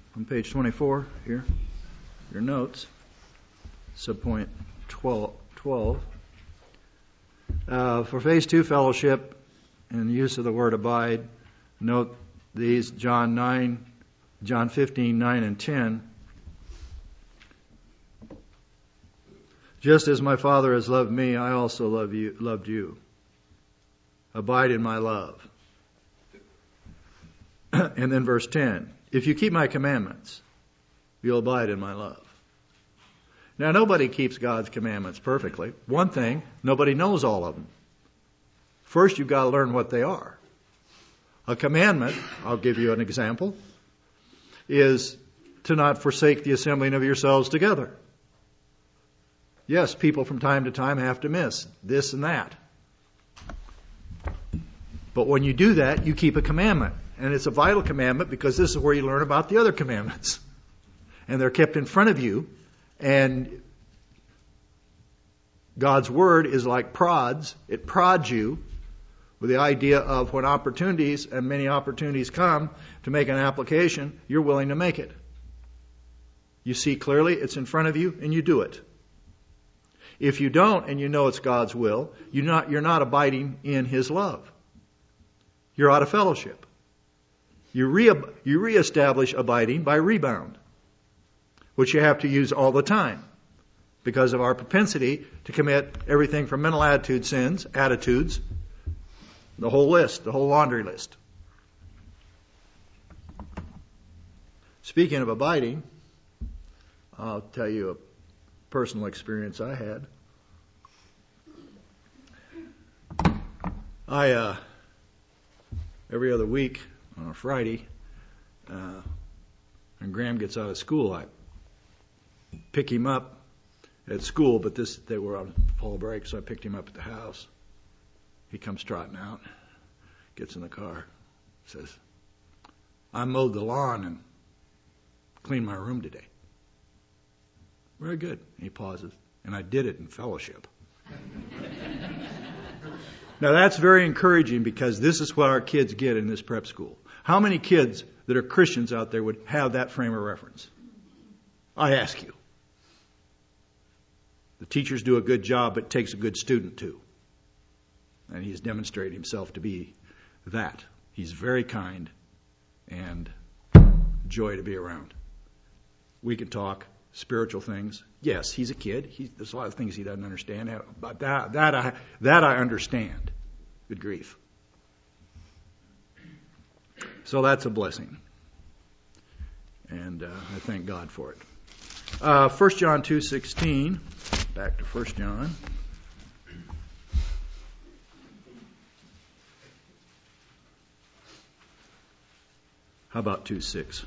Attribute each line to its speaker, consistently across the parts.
Speaker 1: on page 24 here, your notes, subpoint 12. For phase 2 fellowship and the use of the word abide, note these, John 15, 9 and 10. Just as my Father has loved me, I also loved you. Abide in my love. And then verse 10. If you keep my commandments, you'll abide in my love. Now, nobody keeps God's commandments perfectly. One thing, nobody knows all of them. First, you've got to learn what they are. A commandment, I'll give you an example, is to not forsake the assembling of yourselves together. Yes, people from time to time have to miss this and that. But when you do that, you keep a commandment. And it's a vital commandment because this is where you learn about the other commandments. And they're kept in front of you. And God's Word is like prods. It prods you with the idea of when opportunities, and many opportunities come to make an application, you're willing to make it. You see clearly, it's in front of you, and you do it. If you don't, and you know it's God's will, you're not abiding in His love. You're out of fellowship. You reestablish abiding by rebound, which you have to use all the time because of our propensity to commit everything from mental attitude sins, attitudes, the whole list, the whole laundry list. Speaking of abiding, I'll tell you a personal experience I had. Every other week on a Friday, when Graham gets out of school, I pick him up at school, but they were on fall break, so I picked him up at the house. He comes trotting out, gets in the car, says, I mowed the lawn and cleaned my room today. Very good. And he pauses. And I did it in fellowship. Now that's very encouraging because this is what our kids get in this prep school. How many kids that are Christians out there would have that frame of reference? I ask you. The teachers do a good job, but it takes a good student too. And he's demonstrated himself to be that. He's very kind and joy to be around. We can talk spiritual things. Yes, he's a kid. There's a lot of things he doesn't understand. But that I understand. Good grief. So that's a blessing. And I thank God for it. 1 John 2:16. Back to 1 John. How about 2:6?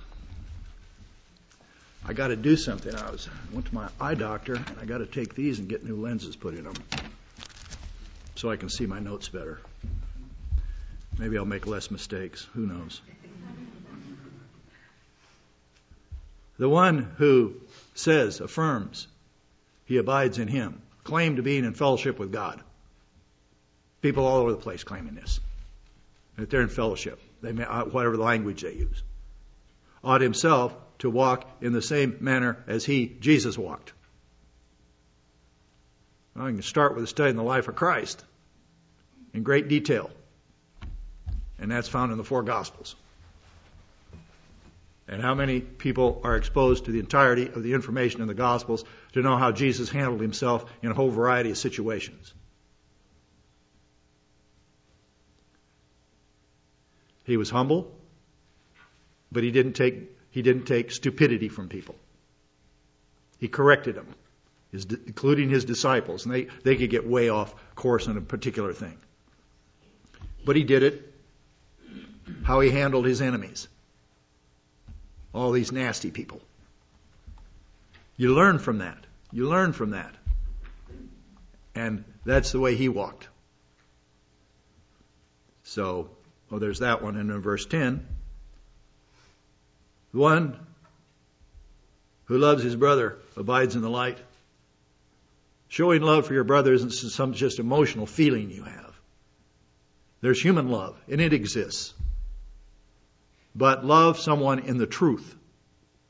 Speaker 1: I got to do something. I went to my eye doctor, and I got to take these and get new lenses put in them so I can see my notes better. Maybe I'll make less mistakes. Who knows? The one who says, affirms, he abides in him, claim to being in fellowship with God. People all over the place claiming this, that they're in fellowship. They may, whatever the language they use. Ought himself to walk in the same manner as Jesus walked. Well, I can start with a study in the life of Christ in great detail. And that's found in the 4 Gospels. And how many people are exposed to the entirety of the information in the Gospels to know how Jesus handled himself in a whole variety of situations? He was humble, but he didn't take stupidity from people. He corrected them, including his disciples, and they could get way off course on a particular thing. But he did it how he handled his enemies. All these nasty people. You learn from that. You learn from that. And that's the way he walked. So, there's that one. And in verse 10, the one who loves his brother abides in the light. Showing love for your brother isn't some just emotional feeling you have. There's human love, and it exists. But love someone in the truth.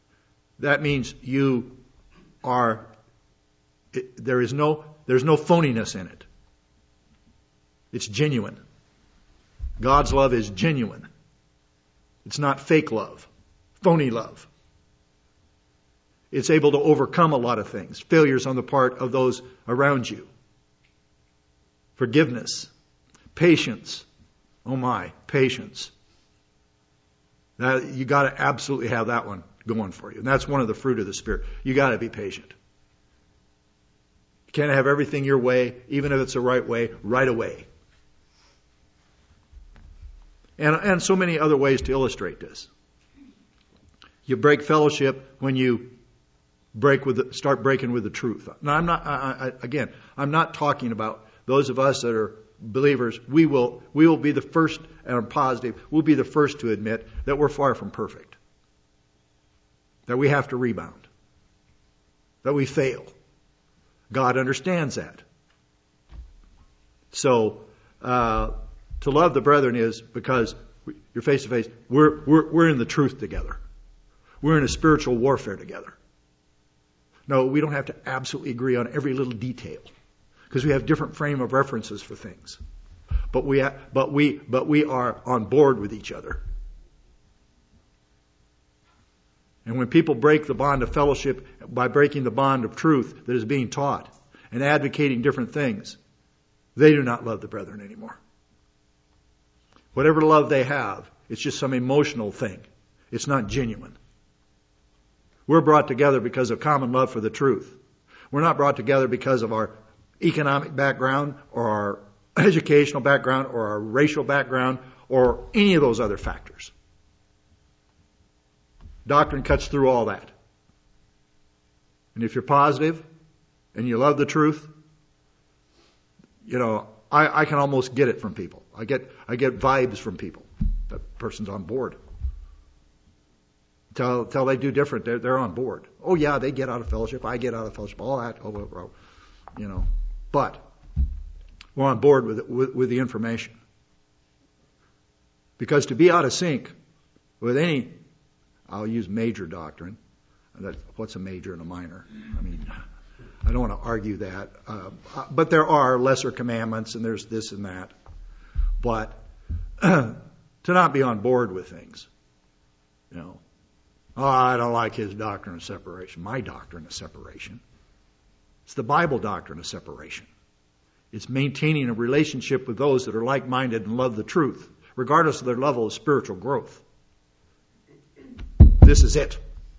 Speaker 1: that means you are, there's no phoniness in it. It's genuine. God's love is genuine. It's not fake love, phony love. It's able to overcome a lot of things, failures on the part of those around you. Forgiveness, patience. Oh my, patience. You got to absolutely have that one going for you. And that's one of the fruit of the Spirit. You got to be patient. You can't have everything your way, even if it's the right way, right away. And so many other ways to illustrate this. You break fellowship when you start breaking with the truth. Now, I'm not talking about those of us that are believers. We will be the first, and I'm positive, we'll be the first to admit that we're far from perfect. That we have to rebound. That we fail. God understands that. So, to love the brethren is because you're face to face. We're in the truth together. We're in a spiritual warfare together. No, we don't have to absolutely agree on every little detail because we have different frame of references for things. But we are on board with each other. And when people break the bond of fellowship by breaking the bond of truth that is being taught and advocating different things, they do not love the brethren anymore. Whatever love they have, it's just some emotional thing. It's not genuine. We're brought together because of common love for the truth. We're not brought together because of our economic background or our educational background or our racial background or any of those other factors. Doctrine cuts through all that. And if you're positive and you love the truth, I can almost get it from people. I get vibes from people. That person's on board. Till they do different, they're on board. Oh yeah, they get out of fellowship. I get out of fellowship. All that. But we're on board with the information. Because to be out of sync with any, I'll use major doctrine. What's a major and a minor? I don't want to argue that. But there are lesser commandments and there's this and that. But to not be on board with things. I don't like his doctrine of separation. My doctrine of separation. It's the Bible doctrine of separation. It's maintaining a relationship with those that are like-minded and love the truth, regardless of their level of spiritual growth. This is it.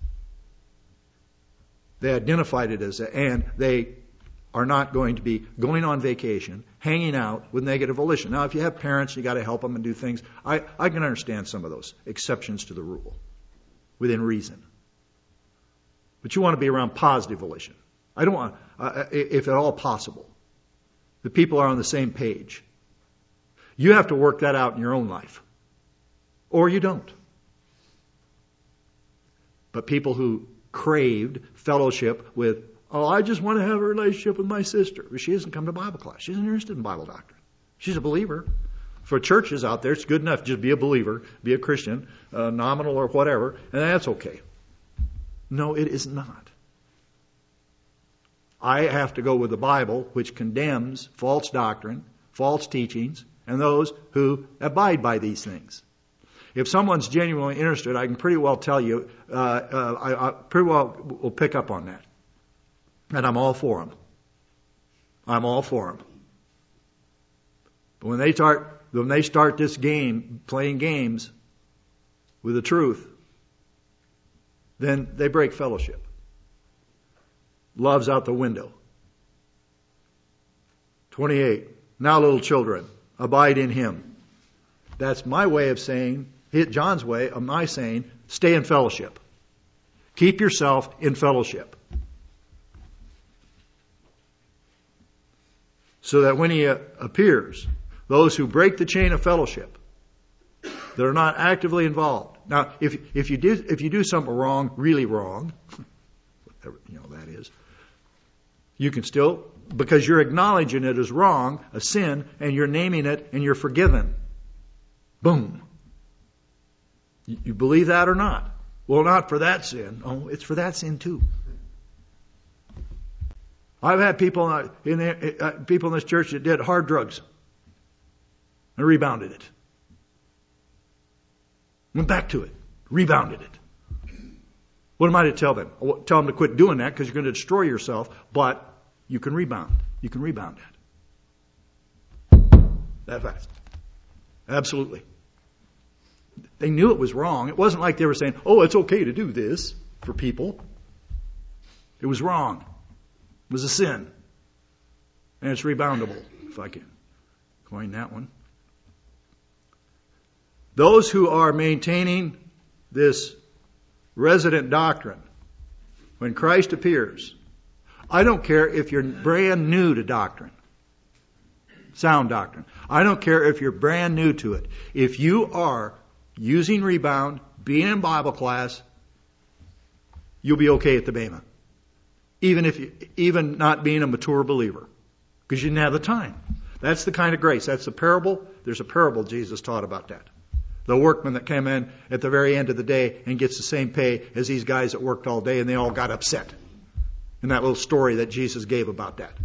Speaker 1: They identified it as and they are not going to be going on vacation, hanging out with negative volition. Now, if you have parents, you got to help them and do things. I can understand some of those exceptions to the rule within reason. But you want to be around positive volition. I don't want, if at all possible, the people are on the same page. You have to work that out in your own life. Or you don't. But people who craved fellowship with, I just want to have a relationship with my sister. She doesn't come to Bible class. She's not interested in Bible doctrine. She's a believer. For churches out there, it's good enough to just be a believer, be a Christian, nominal or whatever, and that's okay. No, it is not. I have to go with the Bible, which condemns false doctrine, false teachings, and those who abide by these things. If someone's genuinely interested, I can pretty well tell you, I pretty well will pick up on that. And I'm all for them. I'm all for them. But when they start this game, playing games with the truth, then they break fellowship. Love's out the window. 28. Now, little children, abide in him. That's my way of saying, John's way of my saying, stay in fellowship. Keep yourself in fellowship. So that when he appears, those who break the chain of fellowship, that are not actively involved. Now, if you do something wrong, really wrong, whatever that is, you can still, because you're acknowledging it as wrong, a sin, and you're naming it, and you're forgiven. Boom. You believe that or not? Well, not for that sin. Oh, it's for that sin too. I've had people in this church that did hard drugs and rebounded it. Went back to it, rebounded it. What am I to tell them? Tell them to quit doing that because you're going to destroy yourself, but you can rebound. You can rebound that. That fast. Absolutely. They knew it was wrong. It wasn't like they were saying, oh, it's okay to do this for people. It was wrong. It was a sin. And it's reboundable, if I can coin that one. Those who are maintaining this resident doctrine, when Christ appears, I don't care if you're brand new to doctrine, sound doctrine. I don't care if you're brand new to it. If you are using rebound, being in Bible class, you'll be okay at the Bema. Even not being a mature believer. Because you didn't have the time. That's the kind of grace. That's a parable. There's a parable Jesus taught about that. The workman that came in at the very end of the day and gets the same pay as these guys that worked all day and they all got upset. And that little story that Jesus gave about that.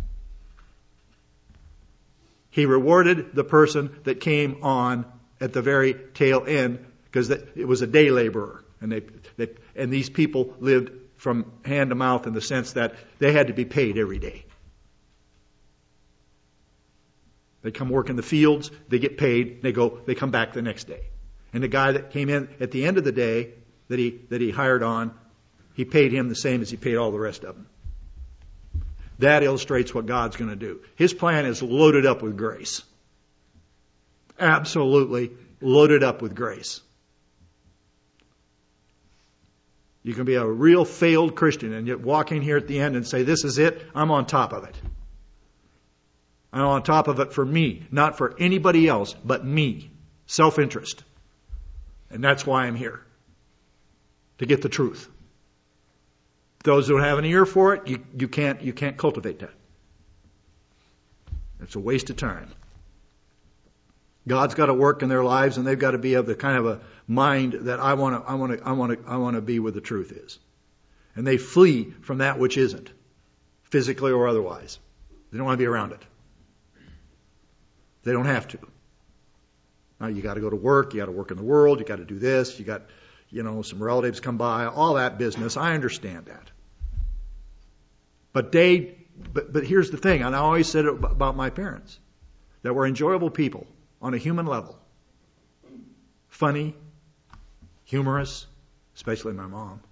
Speaker 1: He rewarded the person that came on at the very tail end because it was a day laborer. And these people lived from hand to mouth in the sense that they had to be paid every day. They come work in the fields, they get paid, they come back the next day. And the guy that came in at the end of the day that he hired on, he paid him the same as he paid all the rest of them. That illustrates what God's going to do. His plan is loaded up with grace. Absolutely loaded up with grace. You can be a real failed Christian and yet walk in here at the end and say, this is it, I'm on top of it. I'm on top of it for me, not for anybody else but me. Self-interest. And that's why I'm here. To get the truth. Those who don't have an ear for it, you can't cultivate that. It's a waste of time. God's got to work in their lives, and they've got to be of the kind of a mind that I want to be where the truth is. And they flee from that which isn't, physically or otherwise. They don't want to be around it. They don't have to. Now you got to go to work, you got to work in the world, you got to do this, you got, some relatives come by, all that business. I understand that. But here's the thing, and I always said it about my parents, that were enjoyable people on a human level. Funny, humorous, especially my mom.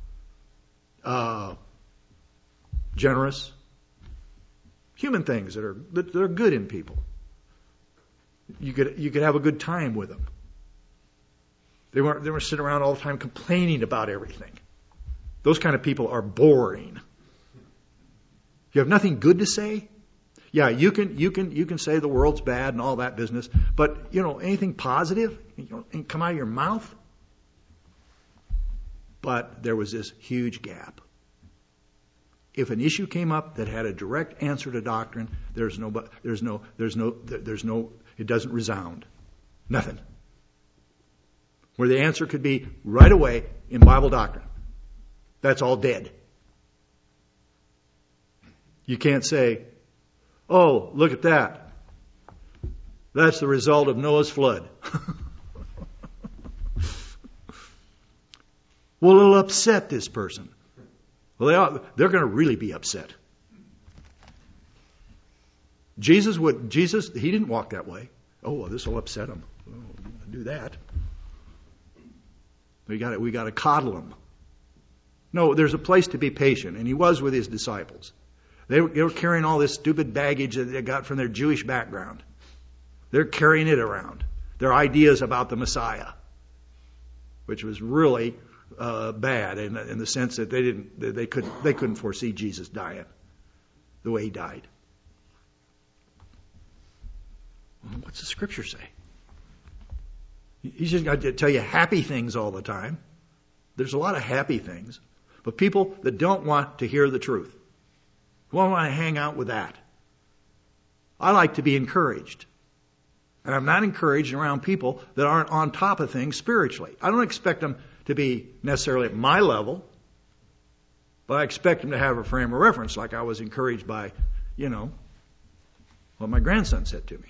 Speaker 1: Generous. Human things that are good in people. You could have a good time with them. They weren't sitting around all the time complaining about everything. Those kind of people are boring. You have nothing good to say? Yeah, you can say the world's bad and all that business, but anything positive come out of your mouth? But there was this huge gap. If an issue came up that had a direct answer to doctrine, it doesn't resound. Nothing. Where the answer could be right away in Bible doctrine. That's all dead. You can't say, oh, look at that. That's the result of Noah's flood. Well, it'll upset this person. Well, they're going to really be upset. Jesus, he didn't walk that way. Oh, well, this will upset him. Oh, do that. We got to coddle him. No, there's a place to be patient, and he was with his disciples. They were carrying all this stupid baggage that they got from their Jewish background. They're carrying it around. Their ideas about the Messiah, which was really bad in the sense that they couldn't foresee Jesus dying the way he died. What's the Scripture say? He's just got to tell you happy things all the time. There's a lot of happy things, but people that don't want to hear the truth. Who don't want to hang out with that. I like to be encouraged. And I'm not encouraged around people that aren't on top of things spiritually. I don't expect them to be necessarily at my level, but I expect them to have a frame of reference, like I was encouraged by, what my grandson said to me.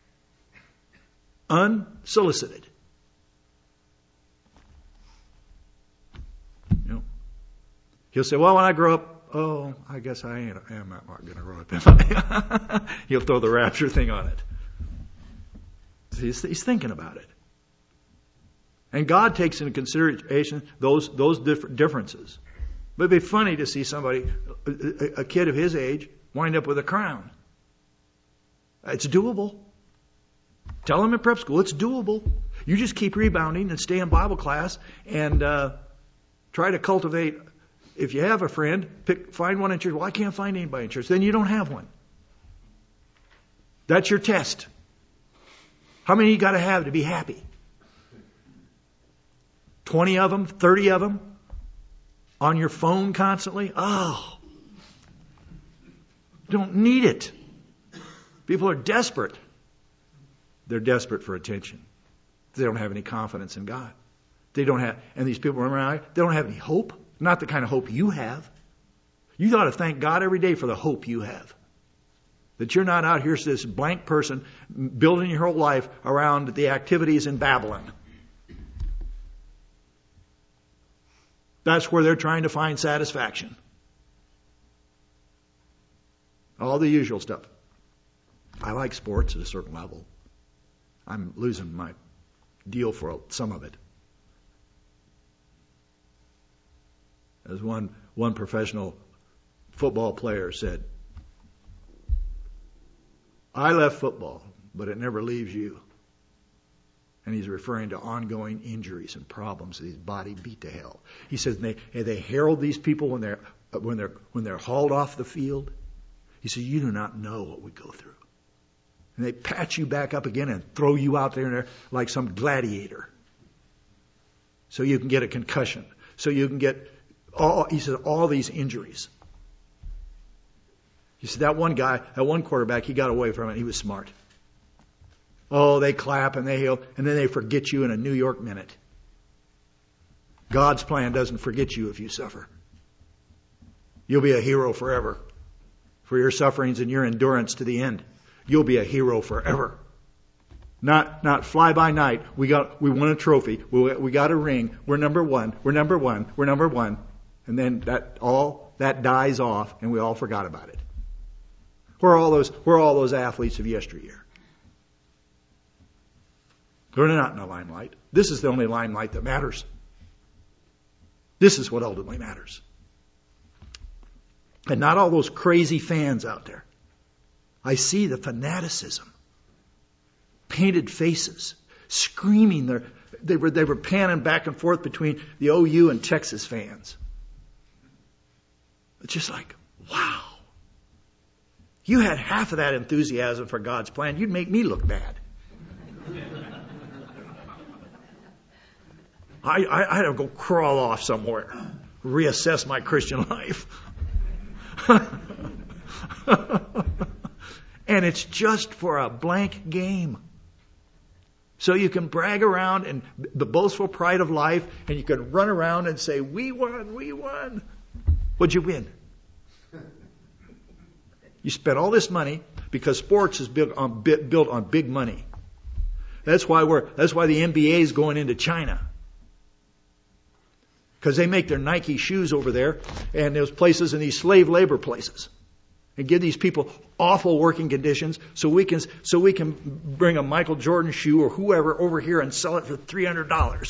Speaker 1: Unsolicited. He'll say, well, when I grow up, I guess I am not going to grow up. He'll throw the rapture thing on it. He's thinking about it. And God takes into consideration those differences. But it'd be funny to see somebody, a kid of his age, wind up with a crown. It's doable. Tell him in prep school, it's doable. You just keep rebounding and stay in Bible class and try to cultivate. If you have a friend, find one in church. Well, I can't find anybody in church. Then you don't have one. That's your test. How many you got to have be happy? 20 of them, 30 of them, on your phone constantly? Oh, don't need it. People are desperate. They're desperate for attention. They don't have any confidence in God. And these people around, they don't have any hope. Not the kind of hope you have. You ought to thank God every day for the hope you have. That you're not out here as this blank person building your whole life around the activities in Babylon. That's where they're trying to find satisfaction. All the usual stuff. I like sports at a certain level. I'm losing my deal for some of it. As one professional football player said, I left football, but it never leaves you. And he's referring to ongoing injuries and problems that his body beat to hell. He says they herald these people when they're hauled off the field. He said, you do not know what we go through. And they patch you back up again and throw you out there like some gladiator. So you can get a concussion. So you can get all these injuries. He said that one guy, that one quarterback, he got away from it. He was smart. Oh, they clap and they hail, and then they forget you in a New York minute. God's plan doesn't forget you if you suffer. You'll be a hero forever for your sufferings and your endurance to the end. You'll be a hero forever. Not fly by night. We won a trophy. We got a ring. We're number one. We're number one. We're number one. And then that dies off, and we all forgot about it. Where are all those athletes of yesteryear? They're not in the limelight. This is the only limelight that matters. This is what ultimately matters. And not all those crazy fans out there. I see the fanaticism. Painted faces. Screaming. They were panning back and forth between the OU and Texas fans. It's just like, wow. You had half of that enthusiasm for God's plan, you'd make me look bad. I had to go crawl off somewhere, reassess my Christian life. And it's just for a blank game. So you can brag around in the boastful pride of life, and you can run around and say, we won, we won. What'd you win? You spent all this money because sports is built on big money. That's why the NBA is going into China. Because they make their Nike shoes over there, and those places in these slave labor places, and give these people awful working conditions, so we can bring a Michael Jordan shoe or whoever over here and sell it for $300.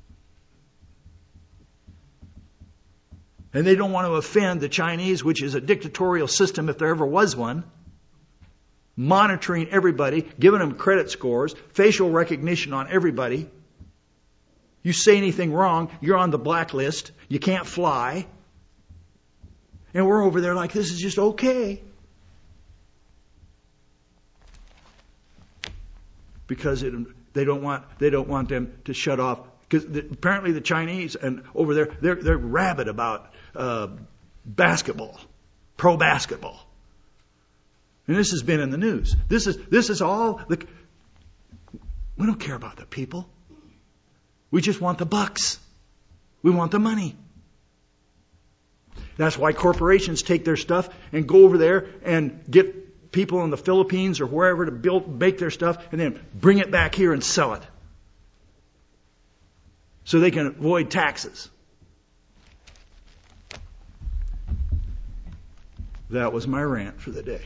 Speaker 1: And they don't want to offend the Chinese, which is a dictatorial system if there ever was one, monitoring everybody, giving them credit scores, facial recognition on everybody. You say anything wrong, you're on the blacklist. You can't fly. And we're over there like this is just okay. Because they don't want them to shut off. Because apparently the Chinese and over there they're rabid about basketball, pro basketball. And this has been in the news. This is all we don't care about the people. We just want the bucks. We want the money. That's why corporations take their stuff and go over there and get people in the Philippines or wherever to make their stuff and then bring it back here and sell it. So they can avoid taxes. That was my rant for the day.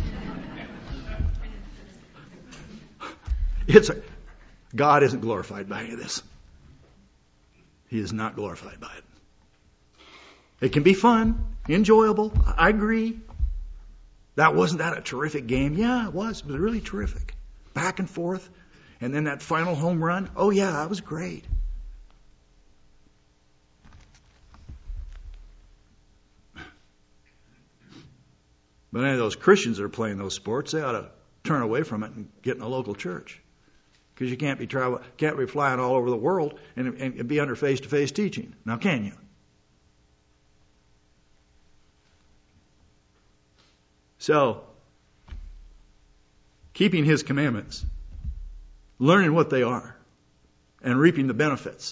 Speaker 1: God isn't glorified by any of this. He is not glorified by it. It can be fun, enjoyable. I agree. Wasn't that a terrific game? Yeah, it was. It was really terrific. Back and forth. And then that final home run. Oh yeah, that was great. But any of those Christians that are playing those sports, they ought to turn away from it and get in a local church. Because you can't be flying all over the world and be under face-to-face teaching. Now, can you? So, keeping His commandments, learning what they are, and reaping the benefits.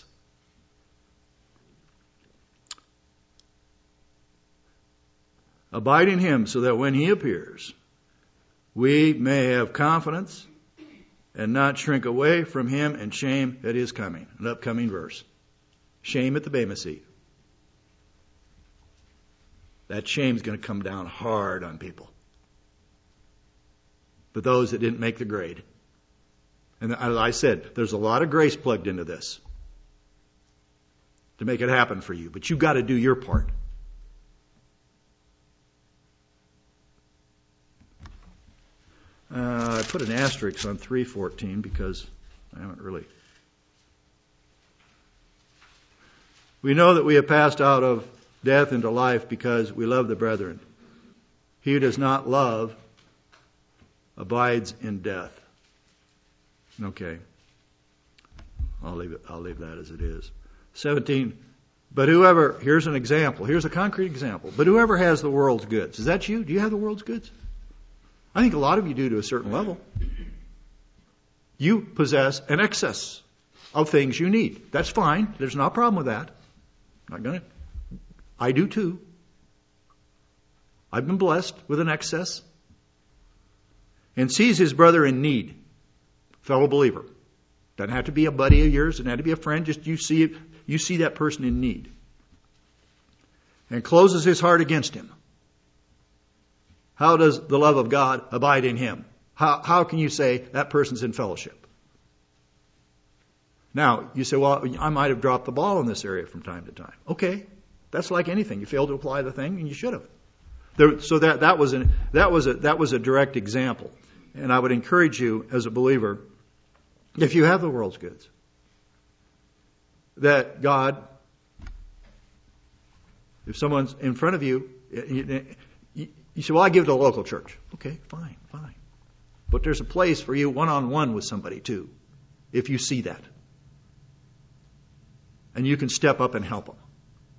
Speaker 1: Abide in Him so that when He appears, we may have confidence and not shrink away from Him in shame at His coming. An upcoming verse. Shame at the Bema seat. That shame is going to come down hard on people. But those that didn't make the grade. And as I said, there's a lot of grace plugged into this to make it happen for you. But you've got to do your part. I put an asterisk on 3:14 because I haven't really. We know that we have passed out of death into life because we love the brethren. He who does not love abides in death. Okay. I'll leave that as it is. 17. But whoever, here's an example. Here's a concrete example. But whoever has the world's goods. Is that you? Do you have the world's goods? I think a lot of you do to a certain level. You possess an excess of things you need. That's fine. There's no problem with that. I do too. I've been blessed with an excess. And sees his brother in need. Fellow believer. Doesn't have to be a buddy of yours. Doesn't have to be a friend. Just you see that person in need. And closes his heart against him. How does the love of God abide in him? How can you say that person's in fellowship? Now, you say, well, I might have dropped the ball in this area from time to time. Okay. That's like anything. You failed to apply the thing and you should have. So that was a direct example. And I would encourage you as a believer, if you have the world's goods, that God, if someone's in front of you, you say, well, I give to a local church. Okay, fine. But there's a place for you one-on-one with somebody too, if you see that. And you can step up and help them.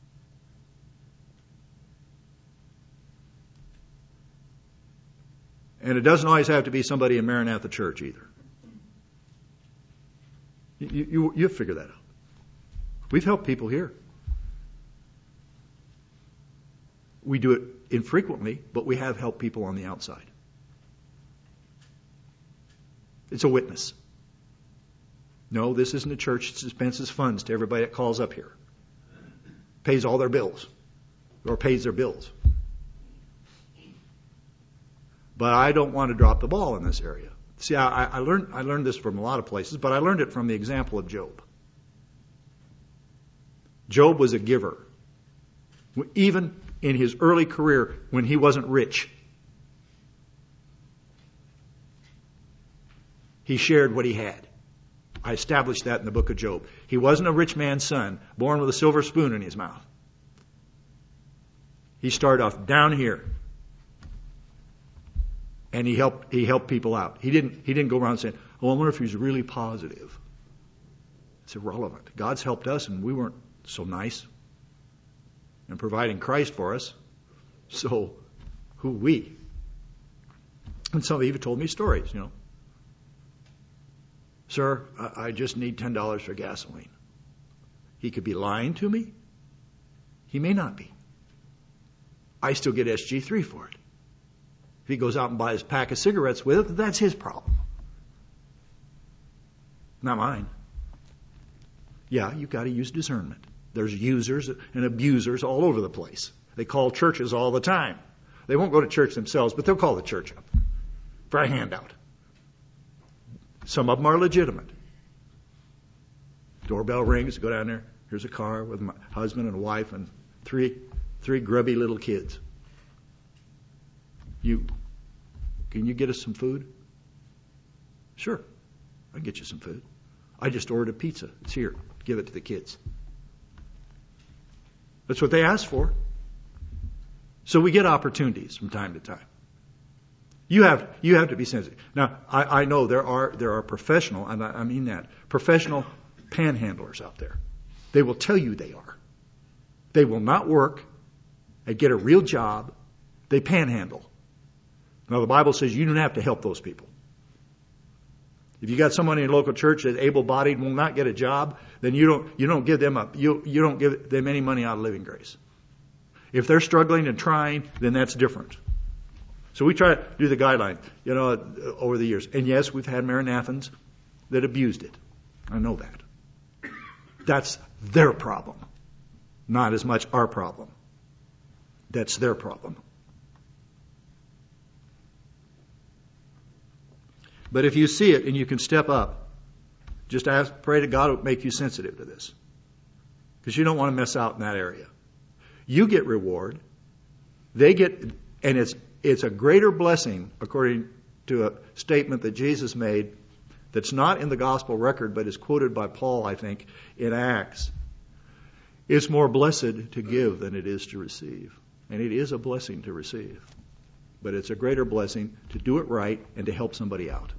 Speaker 1: And it doesn't always have to be somebody in Maranatha Church either. You figure that out. We've helped people here. We do it infrequently, but we have helped people on the outside. It's a witness. No, this isn't a church that dispenses funds to everybody that calls up here. Pays all their bills. Or pays their bills. But I don't want to drop the ball in this area. See, I learned this from a lot of places, but I learned it from the example of Job. Job was a giver. Even in his early career when he wasn't rich. He shared what he had. I established that in the book of Job. He wasn't a rich man's son, born with a silver spoon in his mouth. He started off down here. And he helped people out. He didn't go around saying, oh, I wonder if he's really positive. It's irrelevant. God's helped us and we weren't so nice in providing Christ for us. So who we? And some of you have told me stories, Sir, I just need $10 for gasoline. He could be lying to me. He may not be. I still get SG3 for it. If he goes out and buys a pack of cigarettes with it, that's his problem. Not mine. Yeah, you've got to use discernment. There's users and abusers all over the place. They call churches all the time. They won't go to church themselves, but they'll call the church up for a handout. Some of them are legitimate. Doorbell rings, go down there. Here's a car with my husband and a wife and three grubby little kids. Can you get us some food? Sure, I can get you some food. I just ordered a pizza. It's here. Give it to the kids. That's what they asked for. So we get opportunities from time to time. You have to be sensitive. Now, I know there are professional, I mean that, professional panhandlers out there. They will tell you they are. They will not work and get a real job. They panhandle. Now, the Bible says you don't have to help those people. If you got someone in your local church that's able-bodied and will not get a job, then you don't give them you don't give them any money out of Living Grace. If they're struggling and trying, then that's different. So we try to do the guideline, over the years. And yes, we've had Maranathans that abused it. I know that. That's their problem, not as much our problem. That's their problem. But if you see it and you can step up, just pray to God to make you sensitive to this. Because you don't want to miss out in that area. You get reward. They get, and it's a greater blessing, according to a statement that Jesus made that's not in the gospel record, but is quoted by Paul, I think, in Acts. It's more blessed to give than it is to receive. And it is a blessing to receive. But it's a greater blessing to do it right and to help somebody out.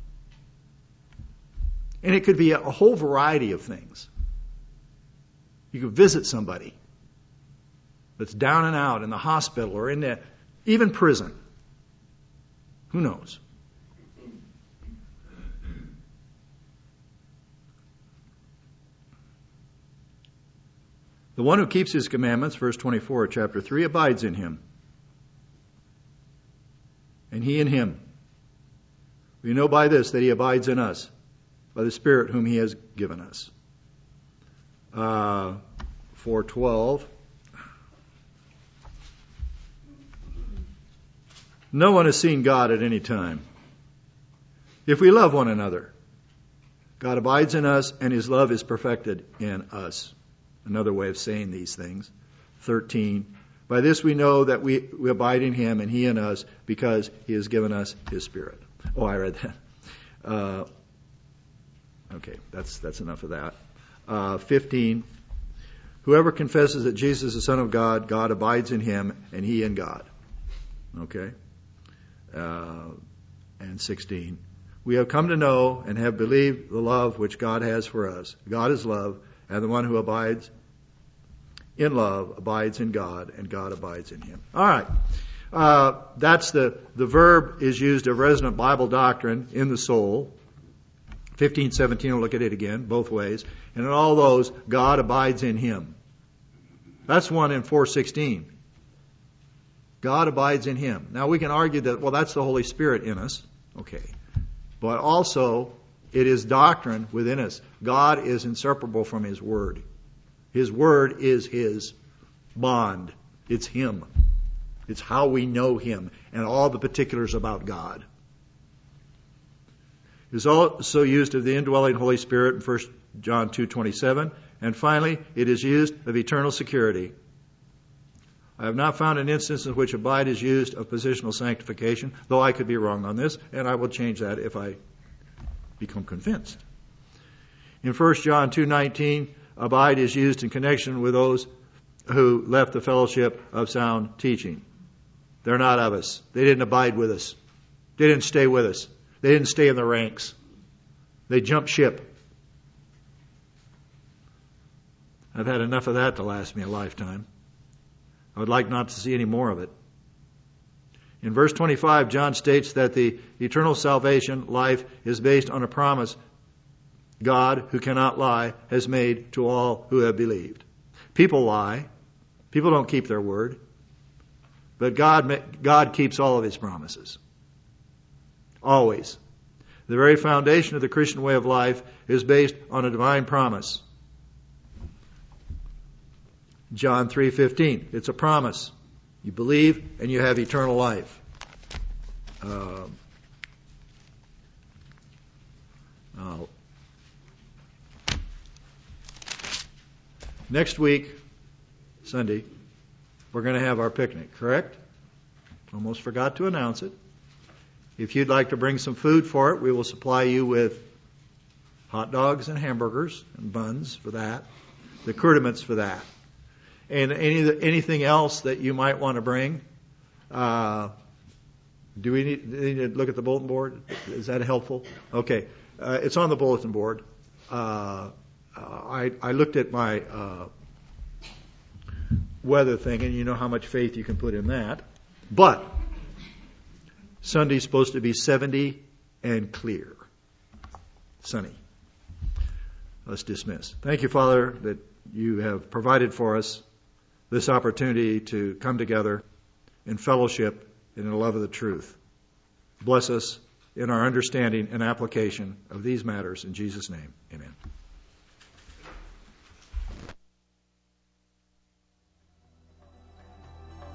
Speaker 1: And it could be a whole variety of things. You could visit somebody that's down and out in the hospital or in even prison. Who knows? The one who keeps his commandments, verse 24 of chapter 3, abides in him. And he in him. We know by this that he abides in us, by the Spirit whom he has given us. 4:12. No one has seen God at any time. If we love one another, God abides in us and his love is perfected in us. Another way of saying these things. 13. By this we know that we abide in him and he in us because he has given us his Spirit. Oh, I read that. Okay, that's enough of that. 15. Whoever confesses that Jesus is the Son of God, God abides in him and he in God. Okay. And 16. We have come to know and have believed the love which God has for us. God is love, and the one who abides in love abides in God, and God abides in him. All right. That's the verb is used of resonant Bible doctrine in the soul. 15, 17, we'll look at it again, both ways. And in all those, God abides in him. That's one in 4:16. God abides in him. Now we can argue that, well, that's the Holy Spirit in us. Okay. But also, it is doctrine within us. God is inseparable from his word. His word is his bond. It's him. It's how we know him and all the particulars about God. It is also used of the indwelling Holy Spirit in 1 John 2:27. And finally, it is used of eternal security. I have not found an instance in which abide is used of positional sanctification, though I could be wrong on this, and I will change that if I become convinced. In 1 John 2:19, abide is used in connection with those who left the fellowship of sound teaching. They're not of us. They didn't abide with us. They didn't stay with us. They didn't stay in the ranks. They jumped ship. I've had enough of that to last me a lifetime. I would like not to see any more of it. In verse 25, John states that the eternal salvation life is based on a promise God, who cannot lie, has made to all who have believed. People lie. People don't keep their word. But God keeps all of His promises. Always. The very foundation of the Christian way of life is based on a divine promise. John 3:15. It's a promise. You believe and you have eternal life. Next week, Sunday, we're going to have our picnic, correct? Almost forgot to announce it. If you'd like to bring some food for it, we will supply you with hot dogs and hamburgers and buns for that, the accoutrements for that. And anything else that you might want to bring. Do we need to look at the bulletin board? Is that helpful? Okay. It's on the bulletin board. I looked at my weather thing, and you know how much faith you can put in that. But Sunday's supposed to be 70 and clear. Sunny. Let's dismiss. Thank you, Father, that you have provided for us this opportunity to come together in fellowship and in the love of the truth. Bless us in our understanding and application of these matters. In Jesus' name, amen.